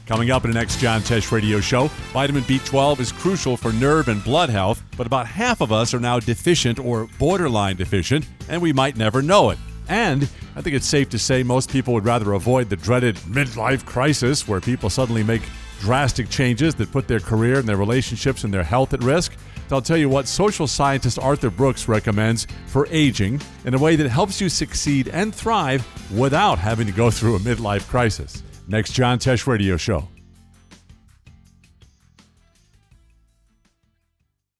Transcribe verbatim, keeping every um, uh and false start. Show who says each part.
Speaker 1: Coming up in the next John Tesh radio show, vitamin B twelve is crucial for nerve and blood health, but about half of us are now deficient or borderline deficient, and we might never know it. And I think it's safe to say most people would rather avoid the dreaded midlife crisis where people suddenly make drastic changes that put their career and their relationships and their health at risk. So I'll tell you what social scientist Arthur Brooks recommends for aging in a way that helps you succeed and thrive without having to go through a midlife crisis. Next John Tesh radio show.